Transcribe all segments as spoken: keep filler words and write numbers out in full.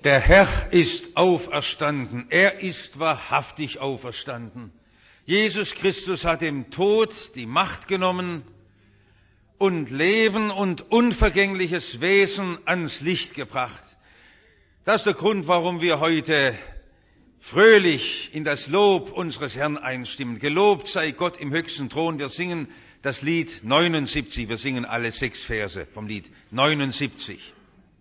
Der Herr ist auferstanden. Er ist wahrhaftig auferstanden. Jesus Christus hat dem Tod die Macht genommen und Leben und unvergängliches Wesen ans Licht gebracht. Das ist der Grund, warum wir heute fröhlich in das Lob unseres Herrn einstimmen. Gelobt sei Gott im höchsten Thron. Wir singen das Lied neunundsiebzig. Wir singen alle sechs Verse vom Lied neunundsiebzig.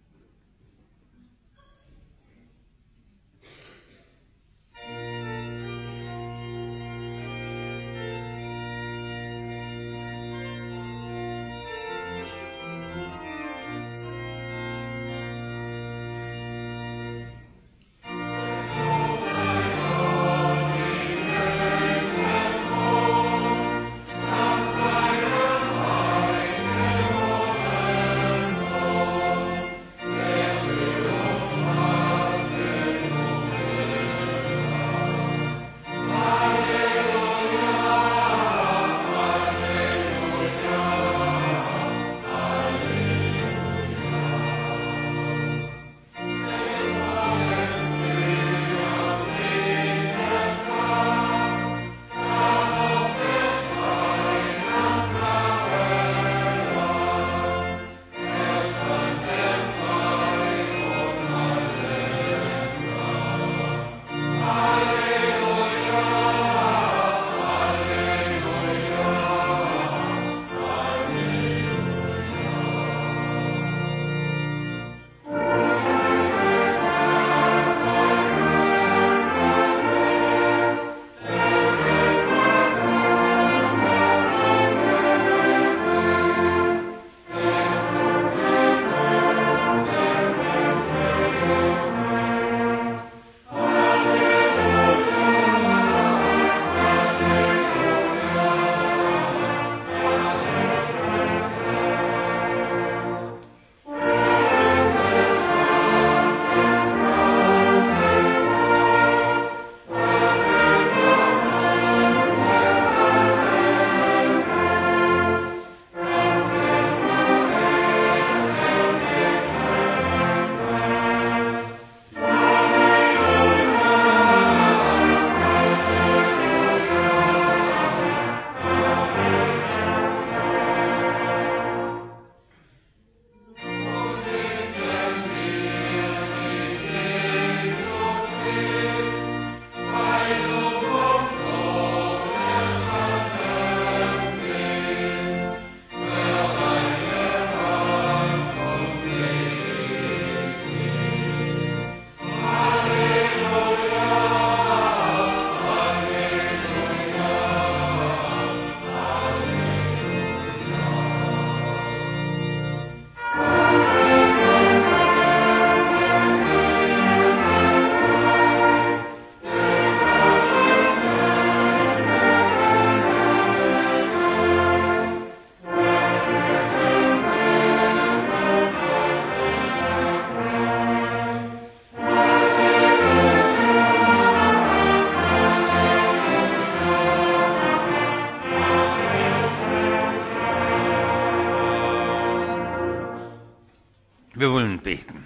Wir wollen beten.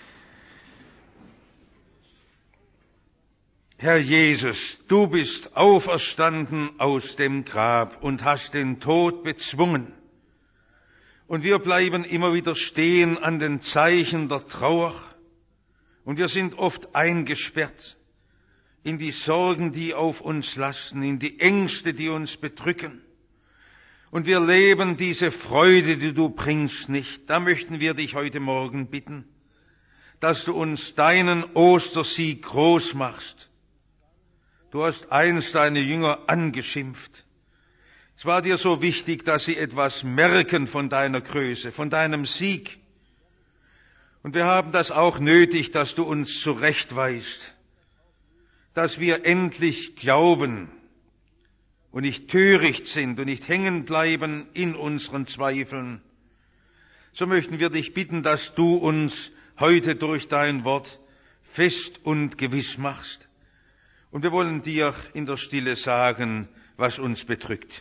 Herr Jesus, du bist auferstanden aus dem Grab und hast den Tod bezwungen. Und wir bleiben immer wieder stehen an den Zeichen der Trauer. Und wir sind oft eingesperrt in die Sorgen, die auf uns lasten, in die Ängste, die uns bedrücken. Und wir leben diese Freude, die du bringst, nicht. Da möchten wir dich heute Morgen bitten, dass du uns deinen Ostersieg groß machst. Du hast einst deine Jünger angeschimpft. Es war dir so wichtig, dass sie etwas merken von deiner Größe, von deinem Sieg. Und wir haben das auch nötig, dass du uns zurechtweist, dass wir endlich glauben und nicht töricht sind und nicht hängen bleiben in unseren Zweifeln. So möchten wir dich bitten, dass du uns heute durch dein Wort fest und gewiss machst. Und wir wollen dir in der Stille sagen, was uns bedrückt.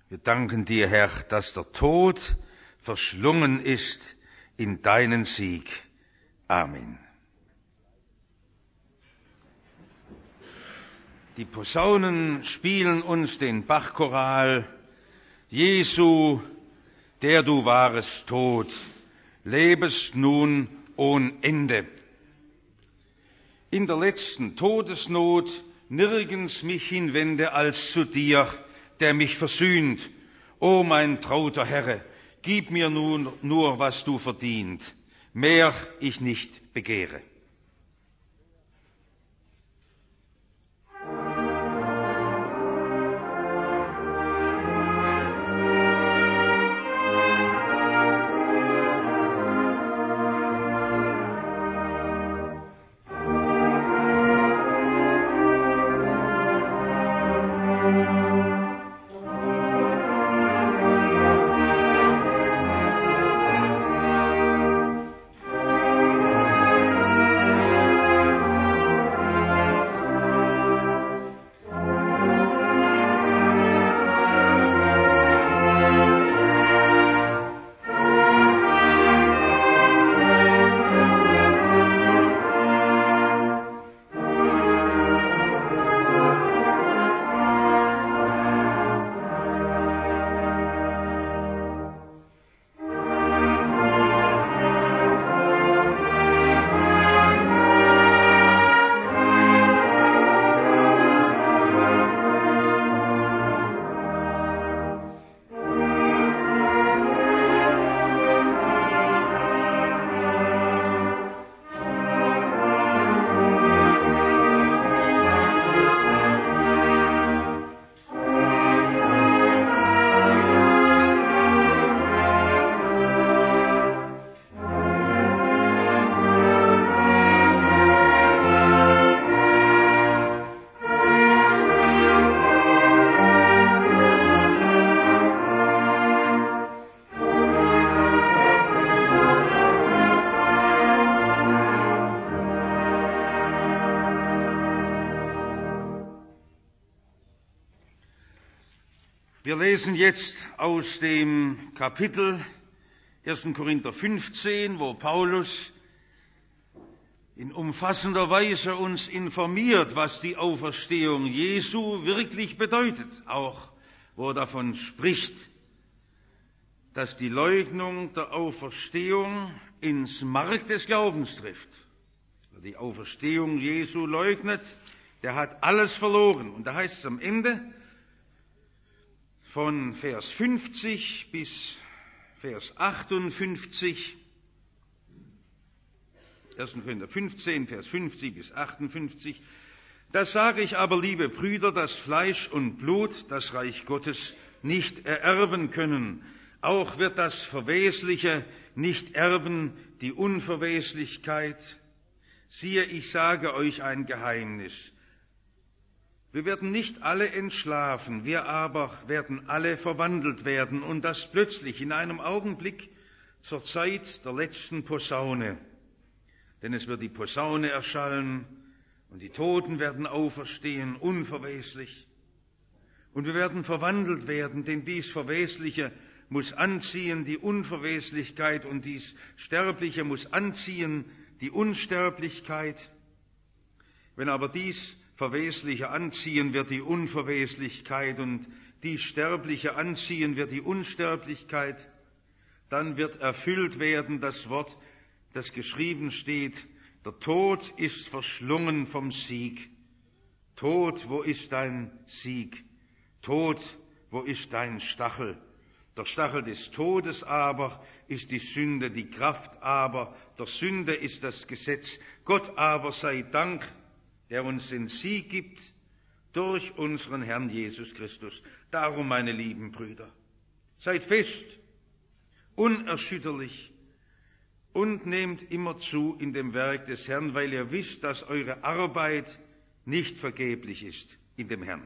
Wir danken dir, Herr, dass der Tod verschlungen ist in deinen Sieg. Amen. Die Posaunen spielen uns den Bachchoral: Jesu, der du warest tot, lebest nun ohn Ende. In der letzten Todesnot nirgends mich hinwende als zu dir, der mich versöhnt. O mein trauter Herr, gib mir nun nur, was du verdient, mehr ich nicht begehre. Wir lesen jetzt aus dem Kapitel erster Korinther fünfzehn, wo Paulus in umfassender Weise uns informiert, was die Auferstehung Jesu wirklich bedeutet, auch wo er davon spricht, dass die Leugnung der Auferstehung ins Mark des Glaubens trifft. Wer die Auferstehung Jesu leugnet, der hat alles verloren. Und da heißt es am Ende, von Vers fünfzig bis Vers achtundfünfzig, erster Korinther fünfzehn, Vers fünfzig bis achtundfünfzig, das sage ich aber, liebe Brüder, dass Fleisch und Blut das Reich Gottes nicht ererben können. Auch wird das Verwesliche nicht erben, die Unverweslichkeit. Siehe, ich sage euch ein Geheimnis. Wir werden nicht alle entschlafen, wir aber werden alle verwandelt werden, und das plötzlich in einem Augenblick zur Zeit der letzten Posaune. Denn es wird die Posaune erschallen und die Toten werden auferstehen, unverweslich. Und wir werden verwandelt werden, denn dies Verwesliche muss anziehen die Unverweslichkeit und dies Sterbliche muss anziehen die Unsterblichkeit. Wenn aber dies Verwesliche anziehen wird die Unverweslichkeit und die Sterbliche anziehen wird die Unsterblichkeit, dann wird erfüllt werden das Wort, das geschrieben steht: Der Tod ist verschlungen vom Sieg. Tod, wo ist dein Sieg? Tod, wo ist dein Stachel? Der Stachel des Todes aber ist die Sünde, die Kraft aber der Sünde ist das Gesetz. Gott aber sei Dank, der uns den Sieg gibt durch unseren Herrn Jesus Christus. Darum, meine lieben Brüder, seid fest, unerschütterlich und nehmt immer zu in dem Werk des Herrn, weil ihr wisst, dass eure Arbeit nicht vergeblich ist in dem Herrn.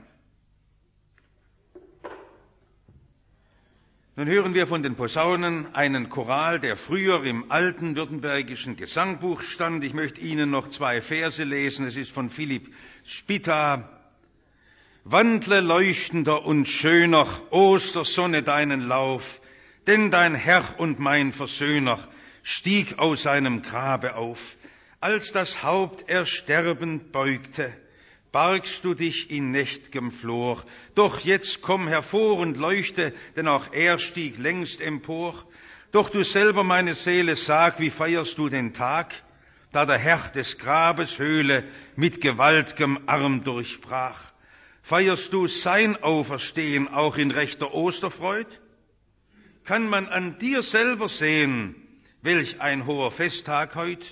Nun hören wir von den Posaunen einen Choral, der früher im alten württembergischen Gesangbuch stand. Ich möchte Ihnen noch zwei Verse lesen. Es ist von Philipp Spitta. wandle leuchtender und schöner, Ostersonne, deinen Lauf, denn dein Herr und mein Versöhner stieg aus seinem Grabe auf. Als das Haupt er sterbend beugte, bargst du dich in nächt'gem Flor. Doch jetzt komm hervor und leuchte, denn auch er stieg längst empor. Doch du selber, meine Seele, sag, wie feierst du den Tag, da der Herr des Grabes Höhle mit gewaltigem Arm durchbrach? Feierst du sein Auferstehen auch in rechter Osterfreud? Kann man an dir selber sehen, welch ein hoher Festtag heut?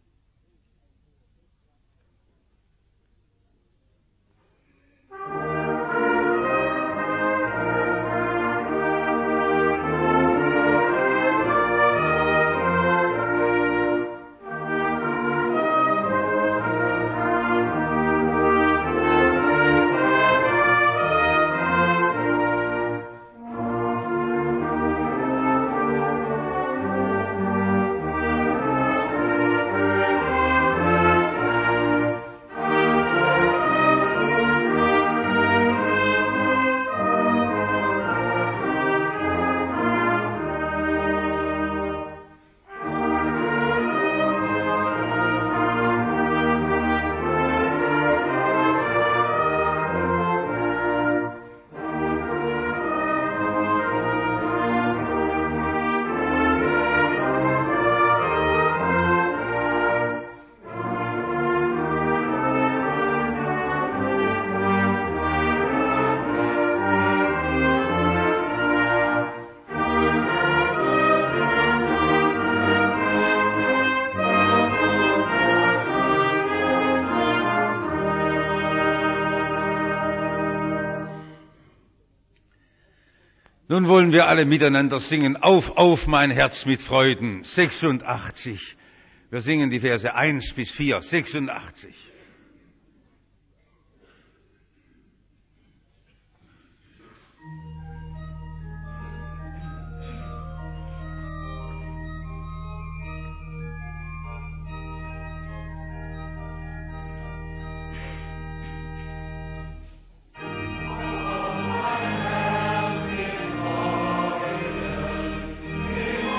Nun wollen wir alle miteinander singen, auf, auf mein Herz mit Freuden, sechsundachtzig. Wir singen die Verse eins bis vier, sechsundachtzig.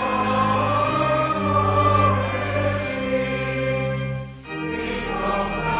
Oh,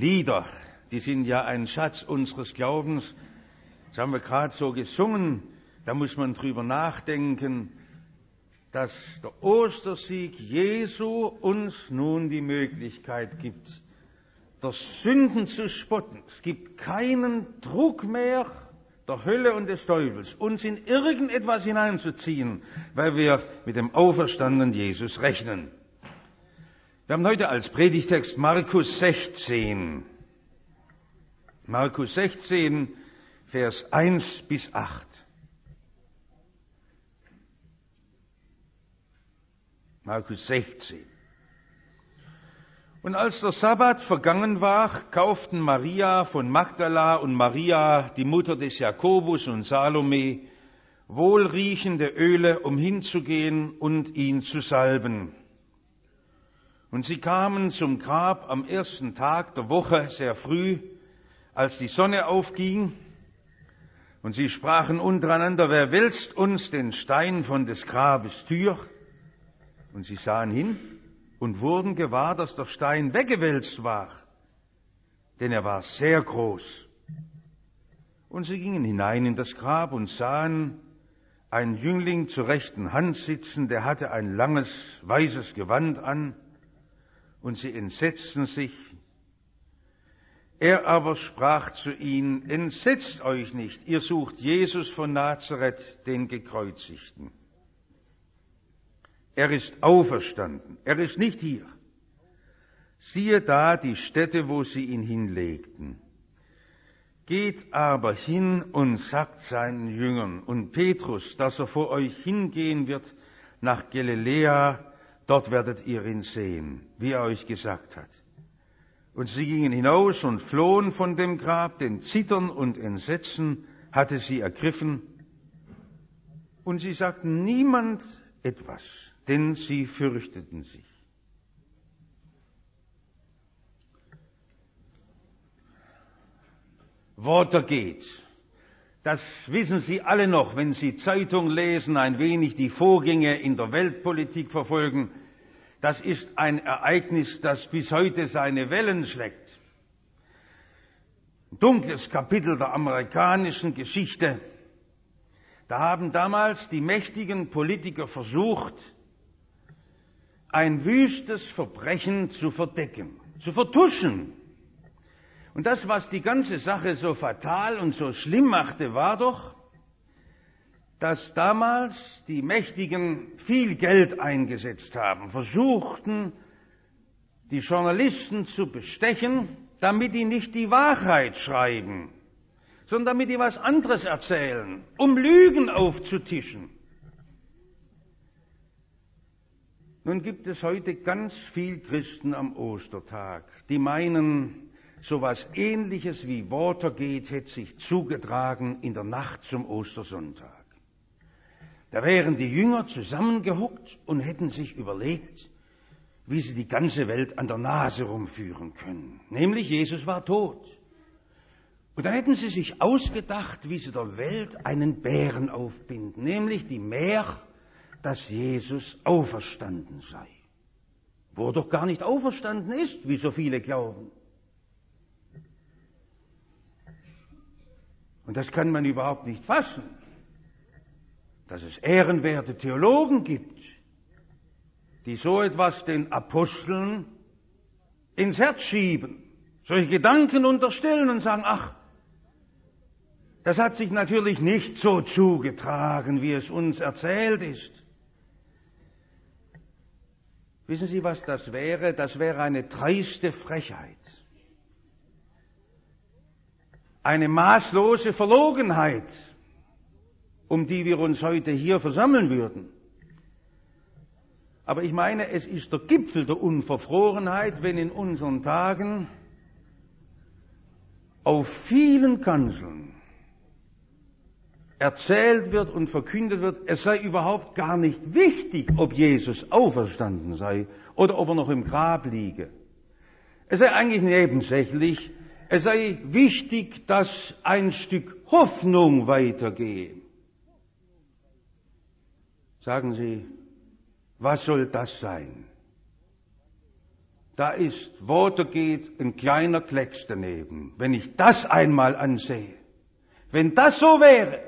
Lieder, die sind ja ein Schatz unseres Glaubens. Das haben wir gerade so gesungen. Da muss man drüber nachdenken, dass der Ostersieg Jesu uns nun die Möglichkeit gibt, der Sünden zu spotten. Es gibt keinen Druck mehr der Hölle und des Teufels, uns in irgendetwas hineinzuziehen, weil wir mit dem auferstandenen Jesus rechnen. Wir haben heute als Predigtext Markus sechzehn. Markus sechzehn, Vers eins bis acht. Markus sechzehn. Und als der Sabbat vergangen war, kauften Maria von Magdala und Maria, die Mutter des Jakobus und Salome, wohlriechende Öle, um hinzugehen und ihn zu salben. Und sie kamen zum Grab am ersten Tag der Woche sehr früh, als die Sonne aufging, und sie sprachen untereinander, wer wälzt uns den Stein von des Grabes Tür? Und sie sahen hin und wurden gewahr, dass der Stein weggewälzt war, denn er war sehr groß. Und sie gingen hinein in das Grab und sahen einen Jüngling zur rechten Hand sitzen, der hatte ein langes, weißes Gewand an, und sie entsetzten sich. Er aber sprach zu ihnen, entsetzt euch nicht, ihr sucht Jesus von Nazareth, den Gekreuzigten. Er ist auferstanden, er ist nicht hier. Siehe da die Stätte, wo sie ihn hinlegten. Geht aber hin und sagt seinen Jüngern und Petrus, dass er vor euch hingehen wird nach Galiläa, dort werdet ihr ihn sehen, wie er euch gesagt hat. Und sie gingen hinaus und flohen von dem Grab, denn Zittern und Entsetzen hatte sie ergriffen. Und sie sagten niemand etwas, denn sie fürchteten sich. Watergate. Das wissen Sie alle noch, wenn Sie Zeitung lesen, ein wenig die Vorgänge in der Weltpolitik verfolgen. Das ist ein Ereignis, das bis heute seine Wellen schlägt. Ein dunkles Kapitel der amerikanischen Geschichte. Da haben damals die mächtigen Politiker versucht, ein wüstes Verbrechen zu verdecken, zu vertuschen. Und das, was die ganze Sache so fatal und so schlimm machte, war doch, dass damals die Mächtigen viel Geld eingesetzt haben, versuchten, die Journalisten zu bestechen, damit die nicht die Wahrheit schreiben, sondern damit die was anderes erzählen, um Lügen aufzutischen. Nun gibt es heute ganz viel Christen am Ostertag, die meinen, so etwas Ähnliches wie Watergate hätte sich zugetragen in der Nacht zum Ostersonntag. Da wären die Jünger zusammengehockt und hätten sich überlegt, wie sie die ganze Welt an der Nase rumführen können. Nämlich, Jesus war tot. Und dann hätten sie sich ausgedacht, wie sie der Welt einen Bären aufbinden, nämlich die Mär, dass Jesus auferstanden sei. Wo er doch gar nicht auferstanden ist, wie so viele glauben. Und das kann man überhaupt nicht fassen, dass es ehrenwerte Theologen gibt, die so etwas den Aposteln ins Herz schieben, solche Gedanken unterstellen und sagen, ach, das hat sich natürlich nicht so zugetragen, wie es uns erzählt ist. Wissen Sie, was das wäre? Das wäre eine dreiste Frechheit. Eine maßlose Verlogenheit, um die wir uns heute hier versammeln würden. Aber ich meine, es ist der Gipfel der Unverfrorenheit, wenn in unseren Tagen auf vielen Kanzeln erzählt wird und verkündet wird, es sei überhaupt gar nicht wichtig, ob Jesus auferstanden sei oder ob er noch im Grab liege. Es sei eigentlich nebensächlich, es sei wichtig, dass ein Stück Hoffnung weitergehe. Sagen Sie, was soll das sein? da ist Watergate ein kleiner Klecks daneben. Wenn ich das einmal ansehe, wenn das so wäre,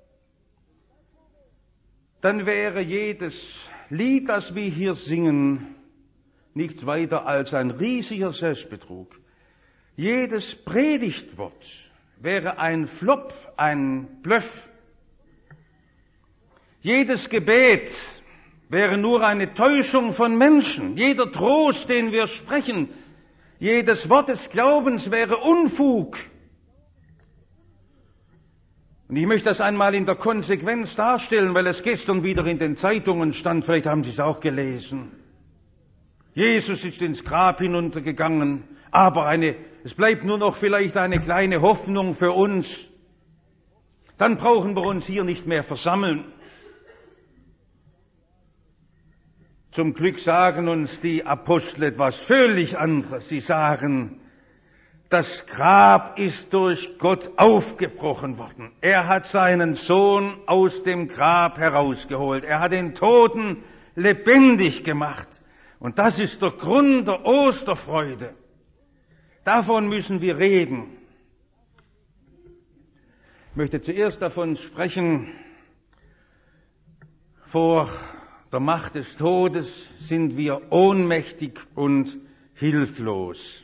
dann wäre jedes Lied, das wir hier singen, nichts weiter als ein riesiger Selbstbetrug. Jedes Predigtwort wäre ein Flop, ein Bluff. Jedes Gebet wäre nur eine Täuschung von Menschen. Jeder Trost, den wir sprechen, jedes Wort des Glaubens wäre Unfug. Und ich möchte das einmal in der Konsequenz darstellen, weil es gestern wieder in den Zeitungen stand, vielleicht haben Sie es auch gelesen. Jesus ist ins Grab hinuntergegangen, aber eine, es bleibt nur noch vielleicht eine kleine Hoffnung für uns. Dann brauchen wir uns hier nicht mehr versammeln. Zum Glück sagen uns die Apostel etwas völlig anderes. Sie sagen, das Grab ist durch Gott aufgebrochen worden. Er hat seinen Sohn aus dem Grab herausgeholt. Er hat den Toten lebendig gemacht. Und das ist der Grund der Osterfreude. Davon müssen wir reden. Ich möchte zuerst davon sprechen, vor der Macht des Todes sind wir ohnmächtig und hilflos.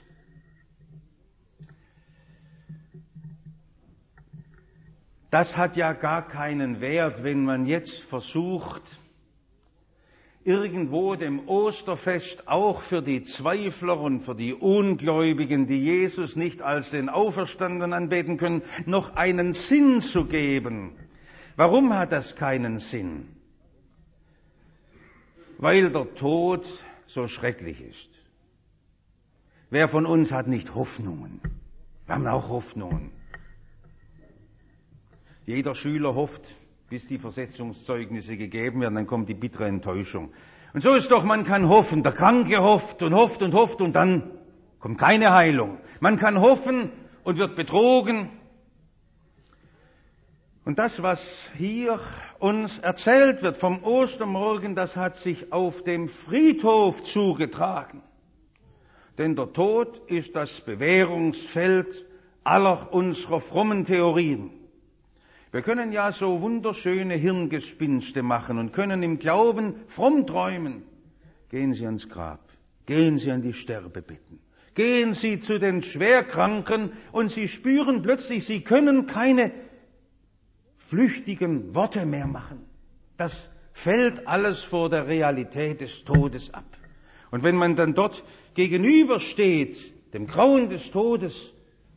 Das hat ja gar keinen Wert, wenn man jetzt versucht, irgendwo dem Osterfest auch für die Zweifler und für die Ungläubigen, die Jesus nicht als den Auferstandenen anbeten können, noch einen Sinn zu geben. Warum hat das keinen Sinn? Weil der Tod so schrecklich ist. Wer von uns hat nicht Hoffnungen? Wir haben auch Hoffnungen. Jeder Schüler hofft, bis die Versetzungszeugnisse gegeben werden, dann kommt die bittere Enttäuschung. Und so ist doch, man kann hoffen, der Kranke hofft und hofft und hofft und dann kommt keine Heilung. Man kann hoffen und wird betrogen. Und das, was hier uns erzählt wird vom Ostermorgen, das hat sich auf dem Friedhof zugetragen. Denn der Tod ist das Bewährungsfeld aller unserer frommen Theorien. Wir können ja so wunderschöne Hirngespinste machen und können im Glauben fromm träumen. Gehen Sie ans Grab, gehen Sie an die Sterbebetten, gehen Sie zu den Schwerkranken und Sie spüren plötzlich, Sie können keine flüchtigen Worte mehr machen. Das fällt alles vor der Realität des Todes ab. Und wenn man dann dort gegenübersteht, dem Grauen des Todes,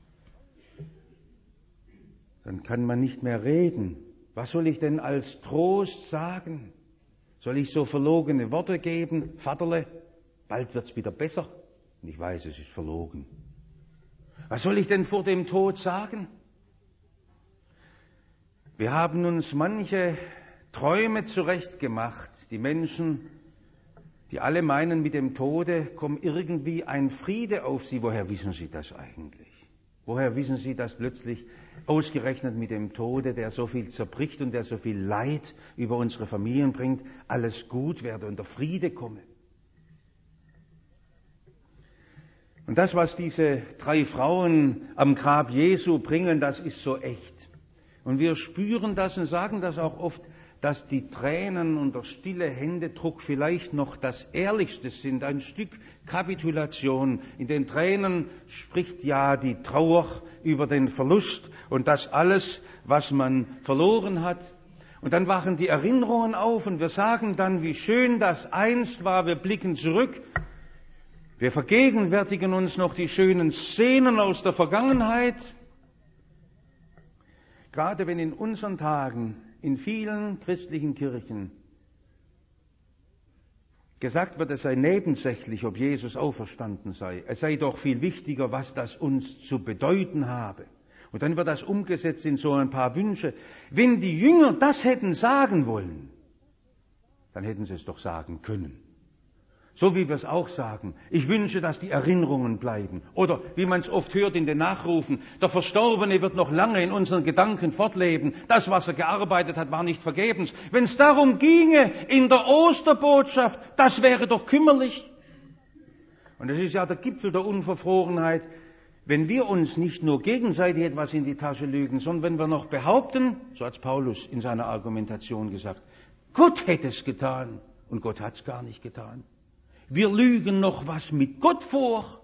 dann kann man nicht mehr reden. Was soll ich denn als Trost sagen? Soll ich so verlogene Worte geben? Vaterle, bald wird's wieder besser. Und ich weiß, es ist verlogen. Was soll ich denn vor dem Tod sagen? Wir haben uns manche Träume zurechtgemacht. Die Menschen, die alle meinen, mit dem Tode kommt irgendwie ein Friede auf sie. Woher wissen Sie das eigentlich? Woher wissen Sie, dass plötzlich ausgerechnet mit dem Tode, der so viel zerbricht und der so viel Leid über unsere Familien bringt, alles gut werde und der Friede komme? Und das, was diese drei Frauen am Grab Jesu bringen, das ist so echt. Und wir spüren das und sagen das auch oft, dass die Tränen und der stille Händedruck vielleicht noch das Ehrlichste sind, ein Stück Kapitulation. In den Tränen spricht ja die Trauer über den Verlust und das alles, was man verloren hat. Und dann wachen die Erinnerungen auf und wir sagen dann, wie schön das einst war. Wir blicken zurück. Wir vergegenwärtigen uns noch die schönen Szenen aus der Vergangenheit. Gerade wenn in unseren Tagen in vielen christlichen Kirchen gesagt wird, es sei nebensächlich, ob Jesus auferstanden sei. Es sei doch viel wichtiger, was das uns zu bedeuten habe. Und dann wird das umgesetzt in so ein paar Wünsche. Wenn die Jünger das hätten sagen wollen, dann hätten sie es doch sagen können. So wie wir es auch sagen. Ich wünsche, dass die Erinnerungen bleiben. Oder wie man es oft hört in den Nachrufen, der Verstorbene wird noch lange in unseren Gedanken fortleben. Das, was er gearbeitet hat, war nicht vergebens. Wenn es darum ginge in der Osterbotschaft, das wäre doch kümmerlich. Und Und das ist ja der Gipfel der Unverfrorenheit, wenn wir uns nicht nur gegenseitig etwas in die Tasche lügen, sondern wenn wir noch behaupten, so hat Paulus in seiner Argumentation gesagt, Gott hätte es getan und Gott hat es gar nicht getan. Wir lügen noch was mit Gott vor.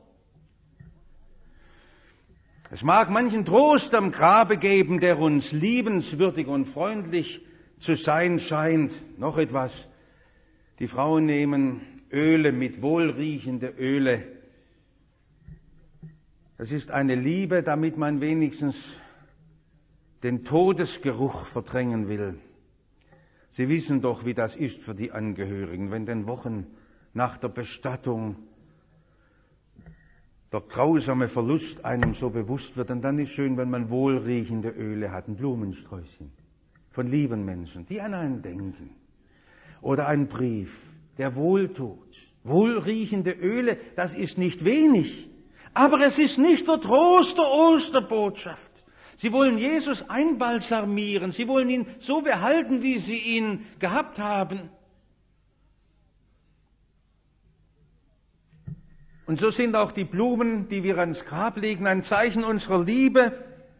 Es mag manchen Trost am Grabe geben, der uns liebenswürdig und freundlich zu sein scheint. Noch etwas. Die Frauen nehmen Öle mit, wohlriechende Öle. Das ist eine Liebe, damit man wenigstens den Todesgeruch verdrängen will. Sie wissen doch, wie das ist für die Angehörigen, wenn den Wochen nach der Bestattung der grausame Verlust einem so bewusst wird. Und dann ist schön, wenn man wohlriechende Öle hat, ein Blumensträußchen von lieben Menschen, die an einen denken. Oder ein Brief, der wohltut. Wohlriechende Öle, das ist nicht wenig. Aber es ist nicht der Trost der Osterbotschaft. Sie wollen Jesus einbalsamieren. Sie wollen ihn so behalten, wie sie ihn gehabt haben. Und so sind auch die Blumen, die wir ans Grab legen, ein Zeichen unserer Liebe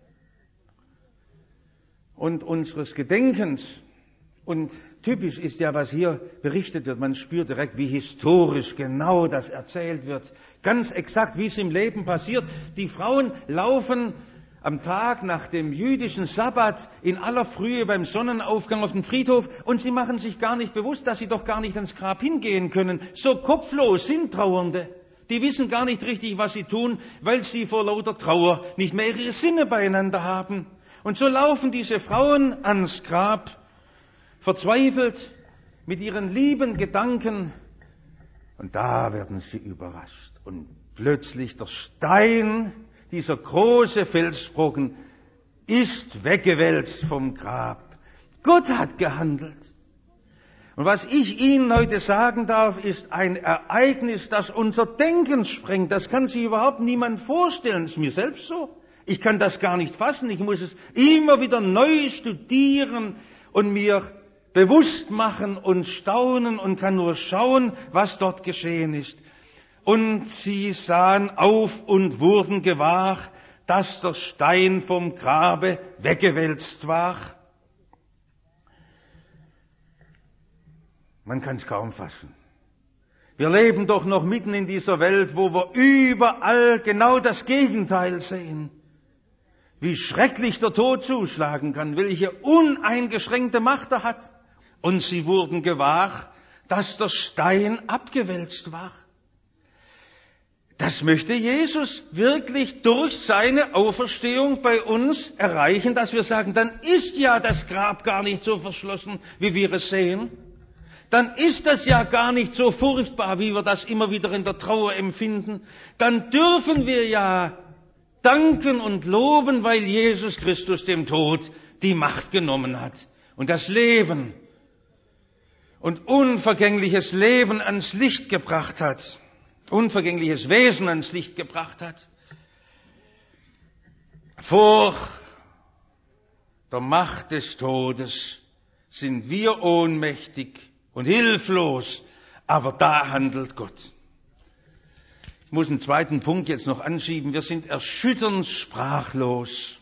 und unseres Gedenkens. Und typisch ist ja, was hier berichtet wird. Man spürt direkt, wie historisch genau das erzählt wird. Ganz exakt, wie es im Leben passiert. Die Frauen laufen am Tag nach dem jüdischen Sabbat in aller Frühe beim Sonnenaufgang auf den Friedhof und sie machen sich gar nicht bewusst, dass sie doch gar nicht ans Grab hingehen können. So kopflos sind Trauernde. Die wissen gar nicht richtig, was sie tun, weil sie vor lauter Trauer nicht mehr ihre Sinne beieinander haben. Und so laufen diese Frauen ans Grab, verzweifelt, mit ihren lieben Gedanken. Und da werden sie überrascht. Und plötzlich der Stein, dieser große Felsbrocken, ist weggewälzt vom Grab. Gott hat gehandelt. Und was ich Ihnen heute sagen darf, ist ein Ereignis, das unser Denken sprengt. Das kann sich überhaupt niemand vorstellen. Das ist mir selbst so. Ich kann das gar nicht fassen. Ich muss es immer wieder neu studieren und mir bewusst machen und staunen und kann nur schauen, was dort geschehen ist. Und sie sahen auf und wurden gewahr, dass der Stein vom Grabe weggewälzt war. Man kann es kaum fassen. Wir leben doch noch mitten in dieser Welt, wo wir überall genau das Gegenteil sehen. Wie schrecklich der Tod zuschlagen kann, welche uneingeschränkte Macht er hat. Und sie wurden gewahr, dass der Stein abgewälzt war. Das möchte Jesus wirklich durch seine Auferstehung bei uns erreichen, dass wir sagen, dann ist ja das Grab gar nicht so verschlossen, wie wir es sehen. Dann ist das ja gar nicht so furchtbar, wie wir das immer wieder in der Trauer empfinden. Dann dürfen wir ja danken und loben, weil Jesus Christus dem Tod die Macht genommen hat und das Leben und unvergängliches Leben ans Licht gebracht hat, unvergängliches Wesen ans Licht gebracht hat. Vor der Macht des Todes sind wir ohnmächtig und hilflos, aber da handelt Gott. Ich muss einen zweiten Punkt jetzt noch anschieben. Wir sind erschütternd sprachlos.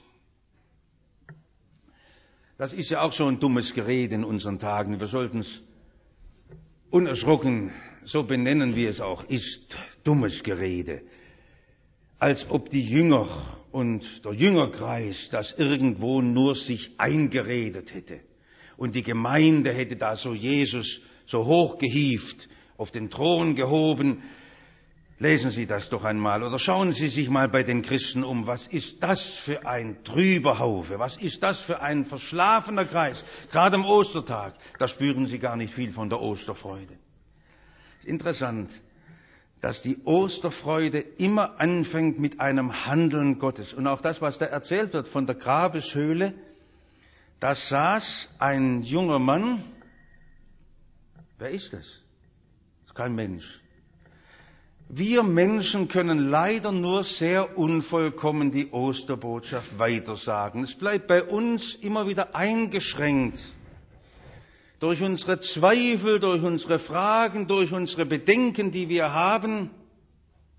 Das ist ja auch so ein dummes Gerede in unseren Tagen. Wir sollten es unerschrocken so benennen, wie es auch ist. Dummes Gerede. Als ob die Jünger und der Jüngerkreis das irgendwo nur sich eingeredet hätte. Und die Gemeinde hätte da so Jesus so hoch gehievt, auf den Thron gehoben. Lesen Sie das doch einmal oder schauen Sie sich mal bei den Christen um. Was ist das für ein trüber Haufe? Was ist das für ein verschlafener Kreis? Gerade am Ostertag, da spüren Sie gar nicht viel von der Osterfreude. Es ist interessant, dass die Osterfreude immer anfängt mit einem Handeln Gottes. Und auch das, was da erzählt wird von der Grabeshöhle, da saß ein junger Mann. Wer ist das? Das ist kein Mensch. Wir Menschen können leider nur sehr unvollkommen die Osterbotschaft weitersagen. Es bleibt bei uns immer wieder eingeschränkt. Durch unsere Zweifel, durch unsere Fragen, durch unsere Bedenken, die wir haben.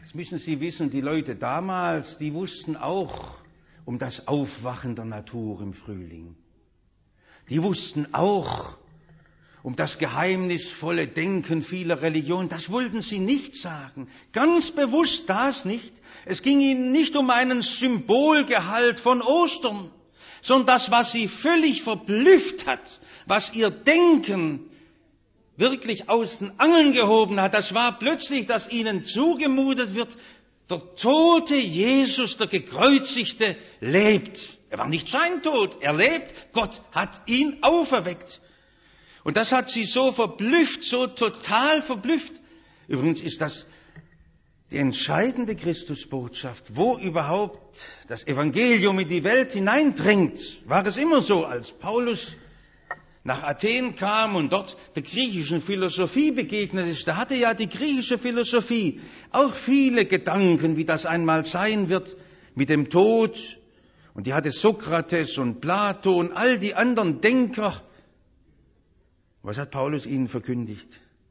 Das müssen Sie wissen, die Leute damals, die wussten auch um das Aufwachen der Natur im Frühling. Die wussten auch um das geheimnisvolle Denken vieler Religionen. Das wollten sie nicht sagen. Ganz bewusst das nicht. Es ging ihnen nicht um einen Symbolgehalt von Ostern, sondern das, was sie völlig verblüfft hat, was ihr Denken wirklich aus den Angeln gehoben hat, das war plötzlich, dass ihnen zugemutet wird, der tote Jesus, der Gekreuzigte, lebt. Er war nicht sein Tod, er lebt. Gott hat ihn auferweckt. Und das hat sie so verblüfft, so total verblüfft. Übrigens ist das die entscheidende Christusbotschaft, wo überhaupt das Evangelium in die Welt hineindringt. War es immer so, als Paulus nach Athen kam und dort der griechischen Philosophie begegnet ist. Da hatte ja die griechische Philosophie auch viele Gedanken, wie das einmal sein wird mit dem Tod. Und die hatte Sokrates und Plato und all die anderen Denker. Was hat Paulus ihnen verkündigt?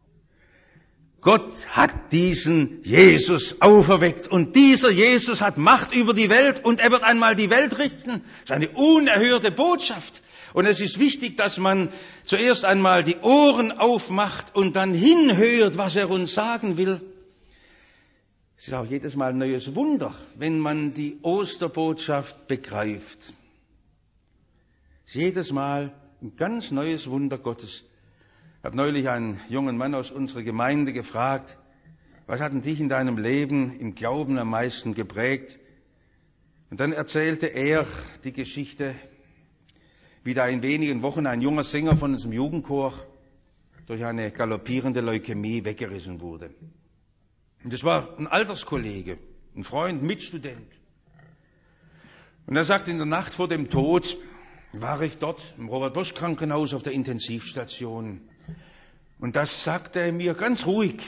Gott hat diesen Jesus auferweckt und dieser Jesus hat Macht über die Welt und er wird einmal die Welt richten. Das ist eine unerhörte Botschaft. Und es ist wichtig, dass man zuerst einmal die Ohren aufmacht und dann hinhört, was er uns sagen will. Es ist auch jedes Mal ein neues Wunder, wenn man die Osterbotschaft begreift. Es ist jedes Mal ein ganz neues Wunder Gottes. Ich habe neulich einen jungen Mann aus unserer Gemeinde gefragt, was hat denn dich in deinem Leben im Glauben am meisten geprägt? Und dann erzählte er die Geschichte, wie da in wenigen Wochen ein junger Sänger von unserem Jugendchor durch eine galoppierende Leukämie weggerissen wurde. Und das war ein Alterskollege, ein Freund, Mitstudent. Und er sagt, in der Nacht vor dem Tod war ich dort im Robert-Bosch-Krankenhaus auf der Intensivstation. Und das sagte er mir ganz ruhig.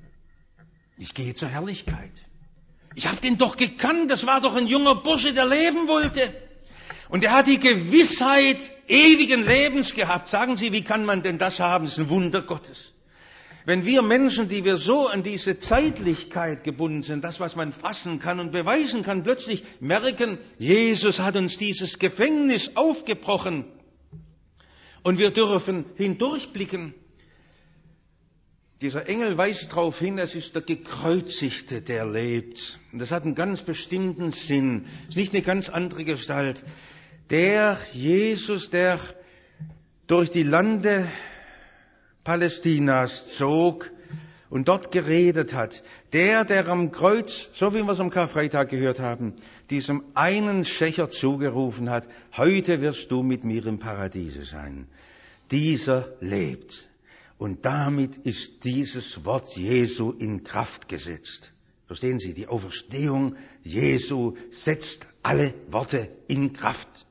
Ich gehe zur Herrlichkeit. Ich habe den doch gekannt, das war doch ein junger Bursche, der leben wollte. Und er hat die Gewissheit ewigen Lebens gehabt. Sagen Sie, wie kann man denn das haben? Das ist ein Wunder Gottes. Wenn wir Menschen, die wir so an diese Zeitlichkeit gebunden sind, das, was man fassen kann und beweisen kann, plötzlich merken, Jesus hat uns dieses Gefängnis aufgebrochen und wir dürfen hindurchblicken. Dieser Engel weist darauf hin, es ist der Gekreuzigte, der lebt. Und das hat einen ganz bestimmten Sinn. Es ist nicht eine ganz andere Gestalt. Der Jesus, der durch die Lande Palästinas zog und dort geredet hat. Der, der am Kreuz, so wie wir es am Karfreitag gehört haben, diesem einen Schächer zugerufen hat, heute wirst du mit mir im Paradiese sein. Dieser lebt. Und damit ist dieses Wort Jesu in Kraft gesetzt. Verstehen Sie, die Auferstehung Jesu setzt alle Worte in Kraft.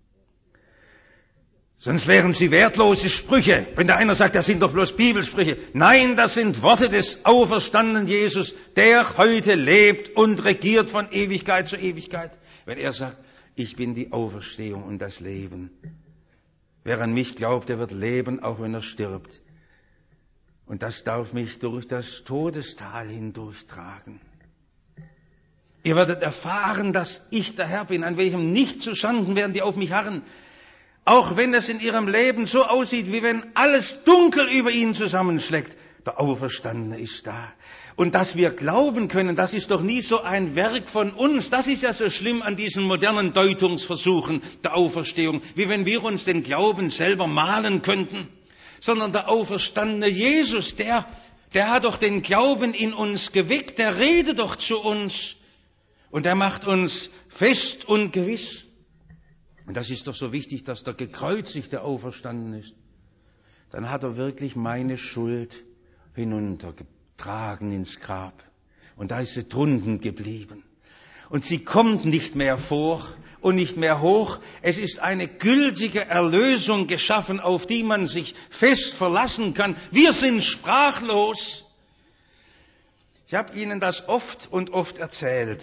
Sonst wären sie wertlose Sprüche, wenn der einer sagt, das sind doch bloß Bibelsprüche. Nein, das sind Worte des auferstandenen Jesus, der heute lebt und regiert von Ewigkeit zu Ewigkeit. Wenn er sagt, ich bin die Auferstehung und das Leben. Wer an mich glaubt, der wird leben, auch wenn er stirbt. Und das darf mich durch das Todestal hindurchtragen. Ihr werdet erfahren, dass ich der Herr bin, an welchem nicht zu schanden werden, die auf mich harren. Auch wenn es in ihrem Leben so aussieht, wie wenn alles dunkel über ihnen zusammenschlägt. Der Auferstandene ist da. Und dass wir glauben können, das ist doch nie so ein Werk von uns. Das ist ja so schlimm an diesen modernen Deutungsversuchen der Auferstehung, wie wenn wir uns den Glauben selber malen könnten. Sondern der auferstandene Jesus, der, der hat doch den Glauben in uns geweckt, der redet doch zu uns und der macht uns fest und gewiss. Und das ist doch so wichtig, dass der Gekreuzigte auferstanden ist. Dann hat er wirklich meine Schuld hinuntergetragen ins Grab. Und da ist sie drunten geblieben. Und sie kommt nicht mehr vor und nicht mehr hoch. Es ist eine gültige Erlösung geschaffen, auf die man sich fest verlassen kann. Wir sind sprachlos. Ich habe Ihnen das oft und oft erzählt.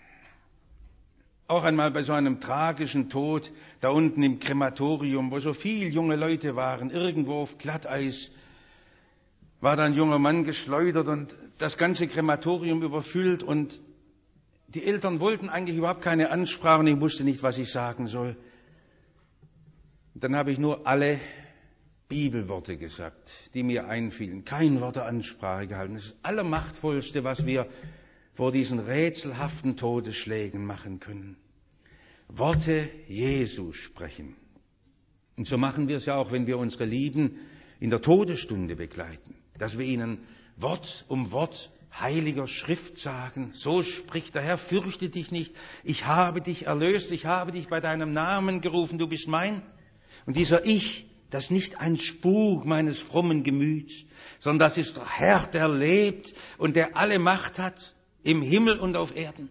Auch einmal bei so einem tragischen Tod, da unten im Krematorium, wo so viele junge Leute waren, irgendwo auf Glatteis. war da ein junger Mann geschleudert und das ganze Krematorium überfüllt und die Eltern wollten eigentlich überhaupt keine Ansprache und ich wusste nicht, was ich sagen soll. Und dann habe ich nur alle Bibelworte gesagt, die mir einfielen. Kein Wort der Ansprache gehalten. Das ist das Allermachtvollste, was wir vor diesen rätselhaften Todesschlägen machen können. Worte Jesu sprechen. Und so machen wir es ja auch, wenn wir unsere Lieben in der Todesstunde begleiten, dass wir ihnen Wort um Wort heiliger Schrift sagen. So spricht der Herr, fürchte dich nicht, ich habe dich erlöst, ich habe dich bei deinem Namen gerufen, du bist mein. Und dieser Ich, das ist nicht ein Spuk meines frommen Gemüts, sondern das ist der Herr, der lebt und der alle Macht hat, im Himmel und auf Erden.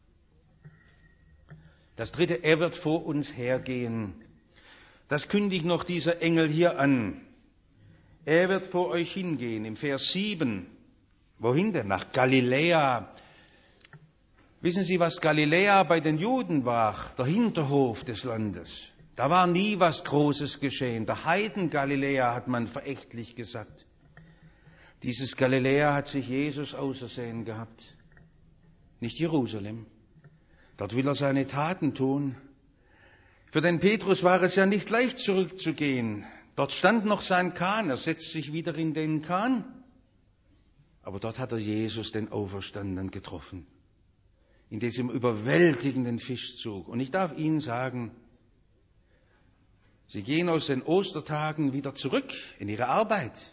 Das dritte, er wird vor uns hergehen. Das kündigt noch dieser Engel hier an. Er wird vor euch hingehen, im Vers sieben. Wohin denn? Nach Galiläa. Wissen Sie, was Galiläa bei den Juden war? Der Hinterhof des Landes. Da war nie was Großes geschehen. Der Heiden Galiläa hat man verächtlich gesagt. Dieses Galiläa hat sich Jesus ausersehen gehabt. Nicht Jerusalem. Dort will er seine Taten tun. Für den Petrus war es ja nicht leicht zurückzugehen. Dort stand noch sein Kahn, er setzt sich wieder in den Kahn. Aber dort hat er Jesus, den Auferstandenen, getroffen. In diesem überwältigenden Fischzug. Und ich darf Ihnen sagen, Sie gehen aus den Ostertagen wieder zurück in Ihre Arbeit.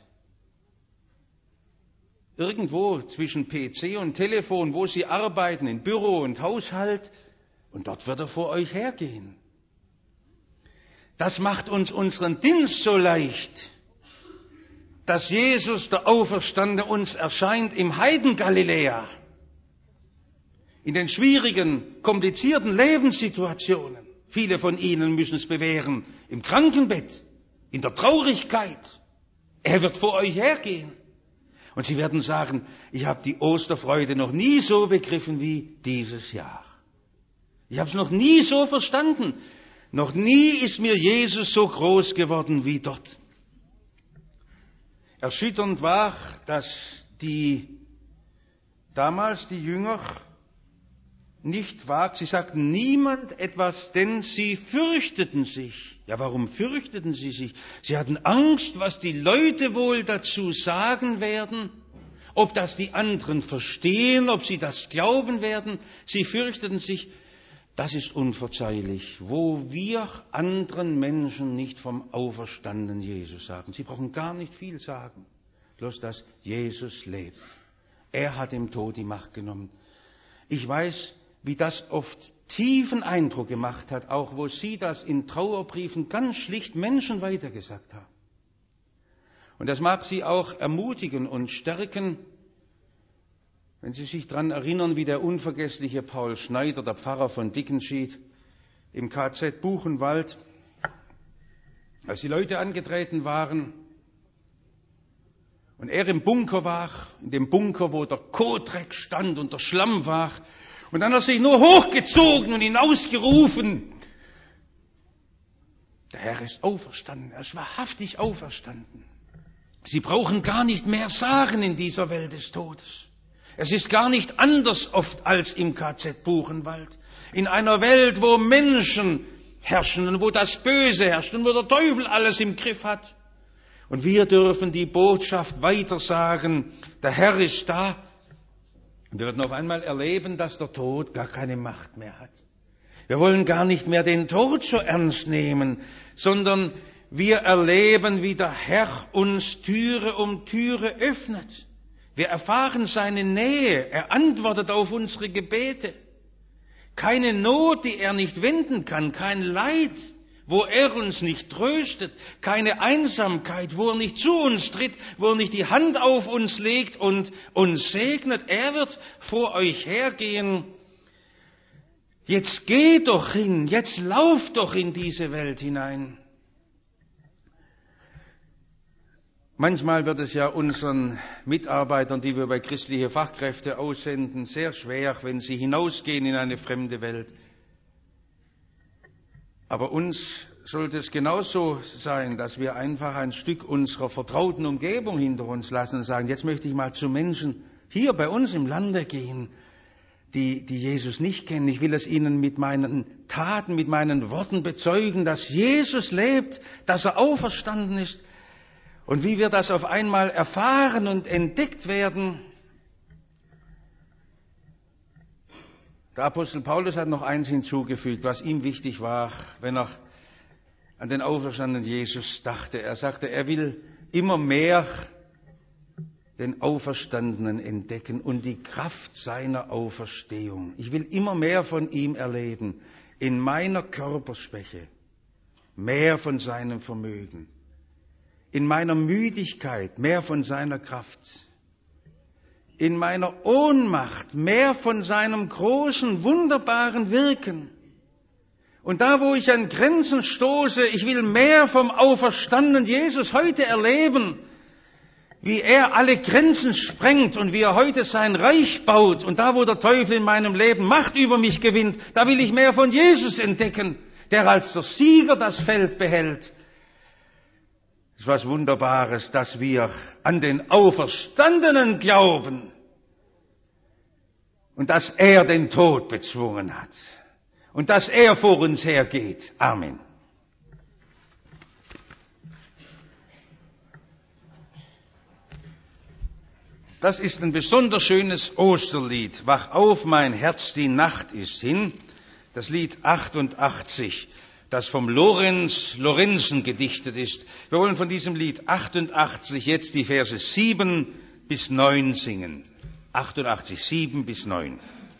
Irgendwo zwischen P C und Telefon, wo Sie arbeiten, in Büro und Haushalt. Und dort wird er vor euch hergehen. Das macht uns unseren Dienst so leicht, dass Jesus, der Auferstandene, uns erscheint im Heiden Galiläa. In den schwierigen, komplizierten Lebenssituationen. Viele von Ihnen müssen es bewähren. Im Krankenbett, in der Traurigkeit. Er wird vor euch hergehen. Und Sie werden sagen, ich habe die Osterfreude noch nie so begriffen wie dieses Jahr. Ich habe es noch nie so verstanden. Noch nie ist mir Jesus so groß geworden wie dort. Erschütternd war, dass die damals die Jünger nicht wagt. Sie sagten niemand etwas, denn sie fürchteten sich. Ja, warum fürchteten sie sich? Sie hatten Angst, was die Leute wohl dazu sagen werden, ob das die anderen verstehen, ob sie das glauben werden. Sie fürchteten sich. Das ist unverzeihlich, wo wir anderen Menschen nicht vom auferstandenen Jesus sagen. Sie brauchen gar nicht viel sagen, bloß dass Jesus lebt. Er hat dem Tod die Macht genommen. Ich weiß, wie das oft tiefen Eindruck gemacht hat, auch wo Sie das in Trauerbriefen ganz schlicht Menschen weitergesagt haben. Und das mag Sie auch ermutigen und stärken, wenn Sie sich daran erinnern, wie der unvergessliche Paul Schneider, der Pfarrer von Dickenschied, im K Z Buchenwald, als die Leute angetreten waren und er im Bunker war, in dem Bunker, wo der Kotdreck stand und der Schlamm war, und dann hat er sich nur hochgezogen und hinausgerufen, der Herr ist auferstanden, er ist wahrhaftig auferstanden. Sie brauchen gar nicht mehr sagen in dieser Welt des Todes. Es ist gar nicht anders oft als im K Z Buchenwald. In einer Welt, wo Menschen herrschen und wo das Böse herrscht und wo der Teufel alles im Griff hat. Und wir dürfen die Botschaft weitersagen, der Herr ist da. Wir werden auf einmal erleben, dass der Tod gar keine Macht mehr hat. Wir wollen gar nicht mehr den Tod so ernst nehmen, sondern wir erleben, wie der Herr uns Türe um Türe öffnet. Wir erfahren seine Nähe, er antwortet auf unsere Gebete. Keine Not, die er nicht wenden kann, kein Leid, wo er uns nicht tröstet, keine Einsamkeit, wo er nicht zu uns tritt, wo er nicht die Hand auf uns legt und uns segnet. Er wird vor euch hergehen. Jetzt geh doch hin, jetzt lauf doch in diese Welt hinein. Manchmal wird es ja unseren Mitarbeitern, die wir bei christliche Fachkräfte aussenden, sehr schwer, wenn sie hinausgehen in eine fremde Welt. Aber uns sollte es genauso sein, dass wir einfach ein Stück unserer vertrauten Umgebung hinter uns lassen und sagen, jetzt möchte ich mal zu Menschen hier bei uns im Lande gehen, die, die Jesus nicht kennen. Ich will es ihnen mit meinen Taten, mit meinen Worten bezeugen, dass Jesus lebt, dass er auferstanden ist. Und wie wir das auf einmal erfahren und entdeckt werden. Der Apostel Paulus hat noch eins hinzugefügt, was ihm wichtig war, wenn er an den auferstandenen Jesus dachte. Er sagte, er will immer mehr den Auferstandenen entdecken und die Kraft seiner Auferstehung. Ich will immer mehr von ihm erleben, in meiner Körperschwäche, mehr von seinem Vermögen, in meiner Müdigkeit, mehr von seiner Kraft, in meiner Ohnmacht, mehr von seinem großen, wunderbaren Wirken. Und da, wo ich an Grenzen stoße, ich will mehr vom auferstandenen Jesus heute erleben, wie er alle Grenzen sprengt und wie er heute sein Reich baut. Und da, wo der Teufel in meinem Leben Macht über mich gewinnt, da will ich mehr von Jesus entdecken, der als der Sieger das Feld behält. Es ist was Wunderbares, dass wir an den Auferstandenen glauben und dass er den Tod bezwungen hat und dass er vor uns hergeht. Amen. Das ist ein besonders schönes Osterlied. Wach auf, mein Herz, die Nacht ist hin. Das Lied achtundachtzig, das vom Lorenz Lorenzen gedichtet ist. Wir wollen von diesem Lied achtundachtzig jetzt die Verse sieben bis neun singen. achtundachtzig, sieben bis neun.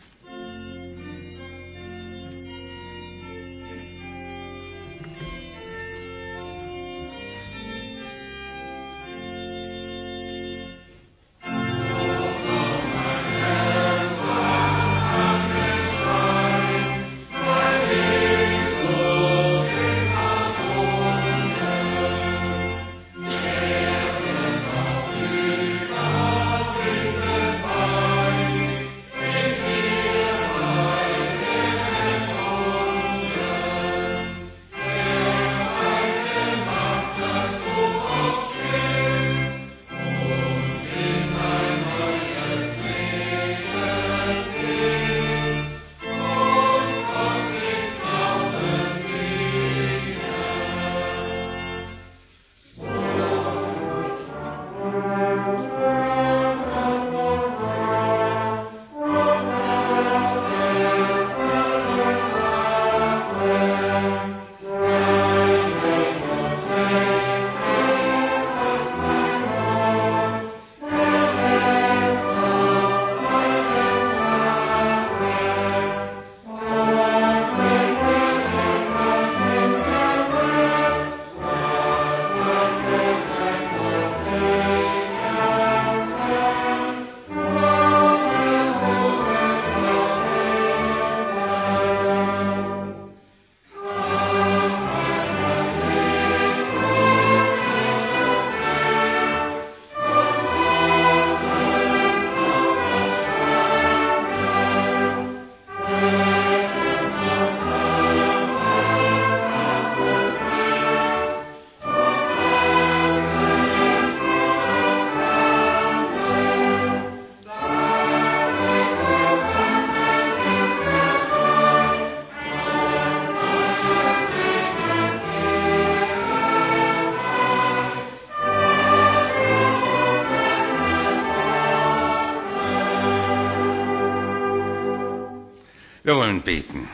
Wir wollen beten.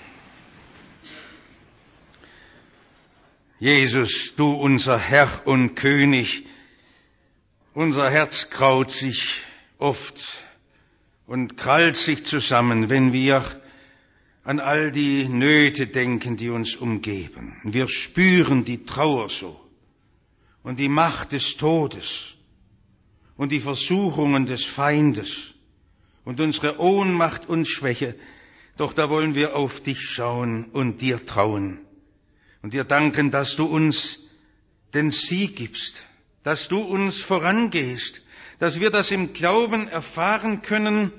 Jesus, du unser Herr und König, unser Herz kraut sich oft und krallt sich zusammen, wenn wir an all die Nöte denken, die uns umgeben. Wir spüren die Trauer so und die Macht des Todes und die Versuchungen des Feindes und unsere Ohnmacht und Schwäche. Doch da wollen wir auf dich schauen und dir trauen und dir danken, dass du uns den Sieg gibst, dass du uns vorangehst, dass wir das im Glauben erfahren können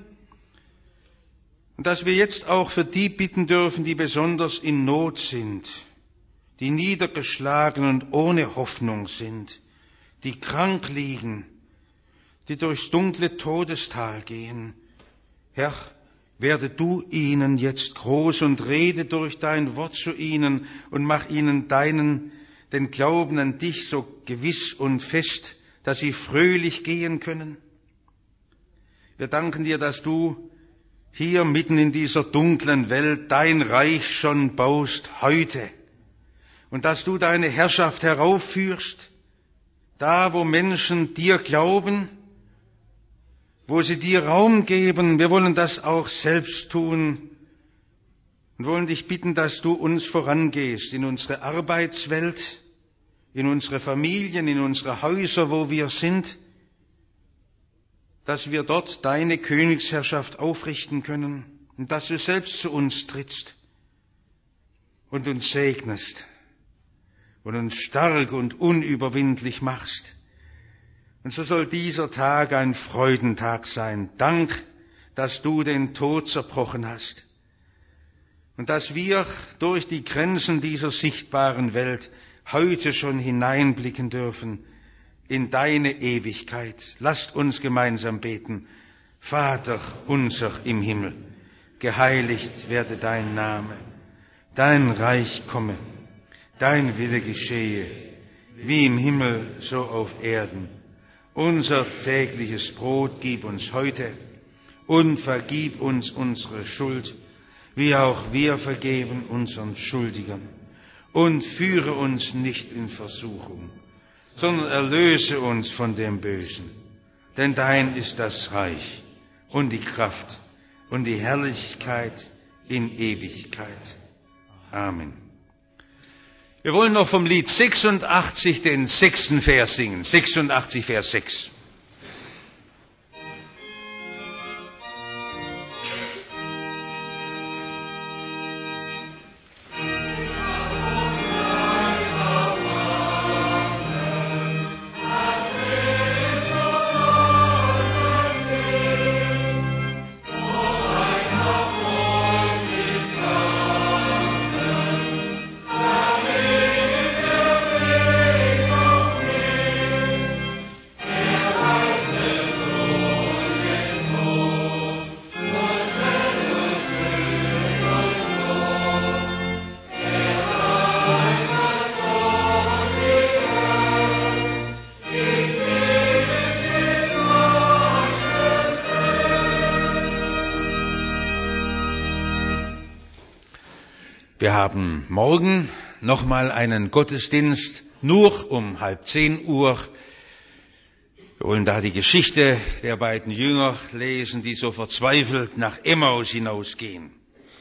und dass wir jetzt auch für die bitten dürfen, die besonders in Not sind, die niedergeschlagen und ohne Hoffnung sind, die krank liegen, die durchs dunkle Todestal gehen. Herr, werde du ihnen jetzt groß und rede durch dein Wort zu ihnen und mach ihnen deinen, den Glauben an dich so gewiss und fest, dass sie fröhlich gehen können. Wir danken dir, dass du hier mitten in dieser dunklen Welt dein Reich schon baust heute und dass du deine Herrschaft heraufführst, da wo Menschen dir glauben, wo sie dir Raum geben. Wir wollen das auch selbst tun und wollen dich bitten, dass du uns vorangehst in unsere Arbeitswelt, in unsere Familien, in unsere Häuser, wo wir sind, dass wir dort deine Königsherrschaft aufrichten können und dass du selbst zu uns trittst und uns segnest und uns stark und unüberwindlich machst. Und so soll dieser Tag ein Freudentag sein. Dank, dass du den Tod zerbrochen hast und dass wir durch die Grenzen dieser sichtbaren Welt heute schon hineinblicken dürfen in deine Ewigkeit. Lasst uns gemeinsam beten. Vater unser im Himmel, geheiligt werde dein Name, dein Reich komme, dein Wille geschehe, wie im Himmel so auf Erden. Unser tägliches Brot gib uns heute und vergib uns unsere Schuld, wie auch wir vergeben unseren Schuldigern. Und führe uns nicht in Versuchung, sondern erlöse uns von dem Bösen. Denn dein ist das Reich und die Kraft und die Herrlichkeit in Ewigkeit. Amen. Wir wollen noch vom Lied sechsundachtzig den sechsten Vers singen. sechsundachtzig, Vers sechs. Wir haben morgen nochmal einen Gottesdienst, nur um halb zehn Uhr. Wir wollen da die Geschichte der beiden Jünger lesen, die so verzweifelt nach Emmaus hinausgehen.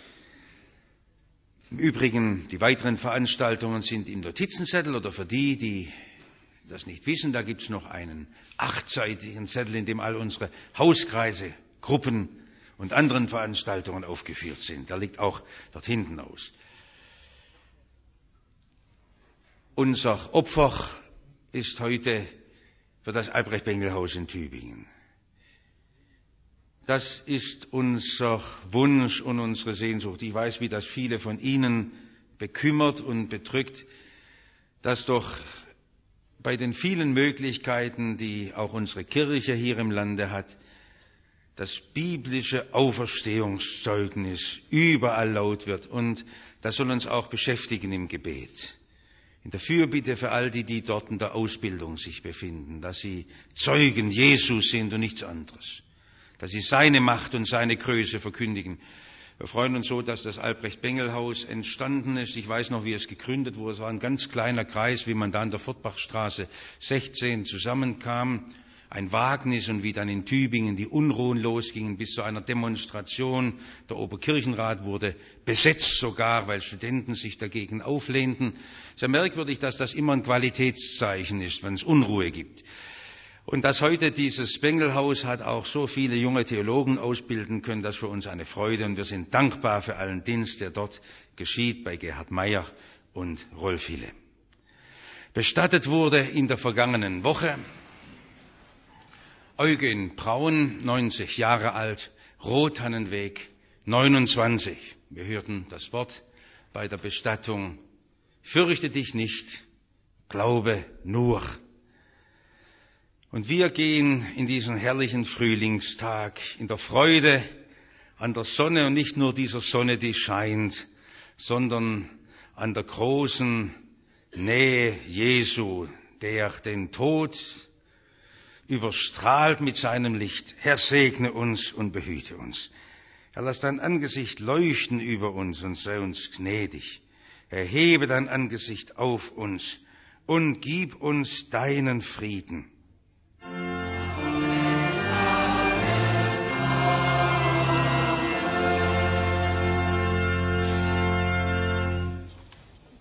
Im Übrigen, die weiteren Veranstaltungen sind im Notizenzettel oder für die, die das nicht wissen, da gibt es noch einen achtseitigen Zettel, in dem all unsere Hauskreise, Gruppen und anderen Veranstaltungen aufgeführt sind. Der liegt auch dort hinten aus. Unser Opfer ist heute für das Albrecht-Bengel-Haus in Tübingen. Das ist unser Wunsch und unsere Sehnsucht. Ich weiß, wie das viele von Ihnen bekümmert und bedrückt, dass doch bei den vielen Möglichkeiten, die auch unsere Kirche hier im Lande hat, das biblische Auferstehungszeugnis überall laut wird. Und das soll uns auch beschäftigen im Gebet. In der Fürbitte für all die, die dort in der Ausbildung sich befinden, dass sie Zeugen Jesu sind und nichts anderes. Dass sie seine Macht und seine Größe verkündigen. Wir freuen uns so, dass das Albrecht-Bengel-Haus entstanden ist. Ich weiß noch, wie es gegründet wurde. Es war ein ganz kleiner Kreis, wie man da an der Fortbachstraße sechzehn zusammenkam. Ein Wagnis und wie dann in Tübingen die Unruhen losgingen bis zu einer Demonstration. Der Oberkirchenrat wurde besetzt sogar, weil Studenten sich dagegen auflehnten. Sehr merkwürdig, dass das immer ein Qualitätszeichen ist, wenn es Unruhe gibt. Und dass heute dieses Bengelhaus hat auch so viele junge Theologen ausbilden können, das ist für uns eine Freude. Und wir sind dankbar für allen Dienst, der dort geschieht bei Gerhard Meyer und Rolf Hille. Bestattet wurde in der vergangenen Woche Eugen Braun, neunzig Jahre alt, Rothannenweg neunundzwanzig. Wir hörten das Wort bei der Bestattung. fürchte dich nicht, glaube nur. Und wir gehen in diesen herrlichen Frühlingstag in der Freude an der Sonne und nicht nur dieser Sonne, die scheint, sondern an der großen Nähe Jesu, der den Tod überstrahlt mit seinem Licht. Herr, segne uns und behüte uns. Herr, lass dein Angesicht leuchten über uns und sei uns gnädig. Erhebe dein Angesicht auf uns und gib uns deinen Frieden.